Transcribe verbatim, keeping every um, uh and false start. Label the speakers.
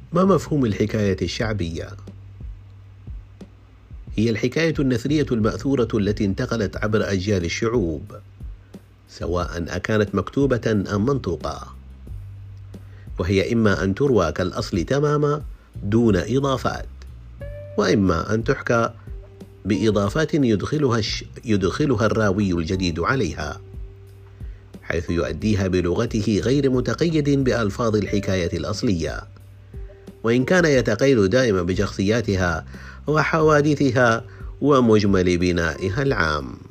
Speaker 1: ما مفهوم الحكاية الشعبية؟ هي الحكاية النثرية المأثورة التي انتقلت عبر أجيال الشعوب، سواء أكانت مكتوبة أم منطوقة، وهي إما أن تروى كالأصل تماما دون إضافات، وإما أن تحكى بإضافات يدخلها, الش... يدخلها الراوي الجديد عليها، حيث يؤديها بلغته غير متقيد بألفاظ الحكاية الأصلية، وإن كان يتقيد دائما بشخصياتها وحوادثها ومجمل بنائها العام.